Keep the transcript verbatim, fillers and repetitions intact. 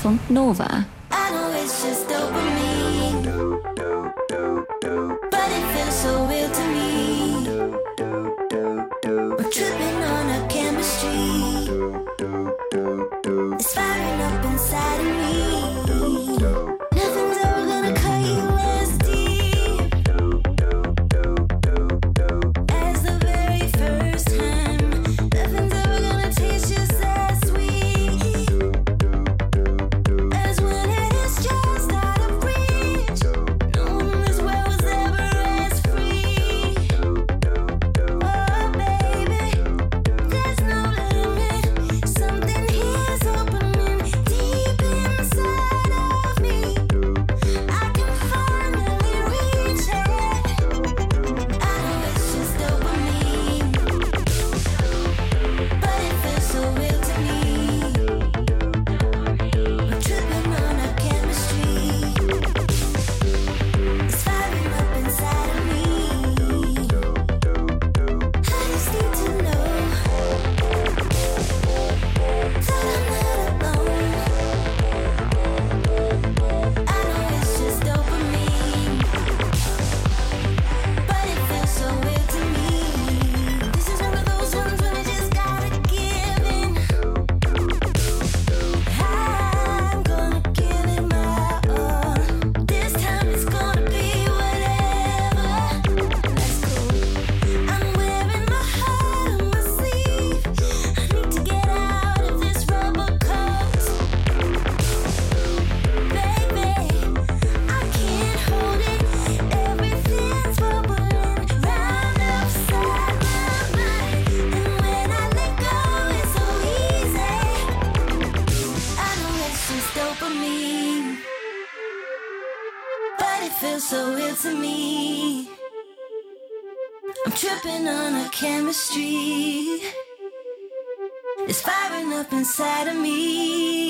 van Nova. I know it's just dopamine, but it feels so real to me. I'm tripping on our chemistry. It's firing up inside of me. Nothing's ever gonna cut you as deep as the very first time. Nothing's ever gonna taste just as sweet as when it is just out of reach. No one in this world was ever as free. Oh baby, there's no limit. Something here's opening deep inside of me. I can finally reach it. I know it's just dopamine, but it feels so real to me. I'm tripping on our chemistry. It's firing up inside of me. I just need to know that I'm not alone. I know it's just dopamine, but it feels so real to me. This is one of those ones when I just gotta give in. I'm gonna give it my all. This time it's gonna be whatever. That's cool. I'm wearing my heart on my sleeve. I need to get out of this rubber coat. Baby, I can't hold it. Everything's bubbling round upside my mind. And when I let go, it's so easy. I know it's just dopamine, but it feels so real to me. I'm tripping on our chemistry. It's firing up inside of me.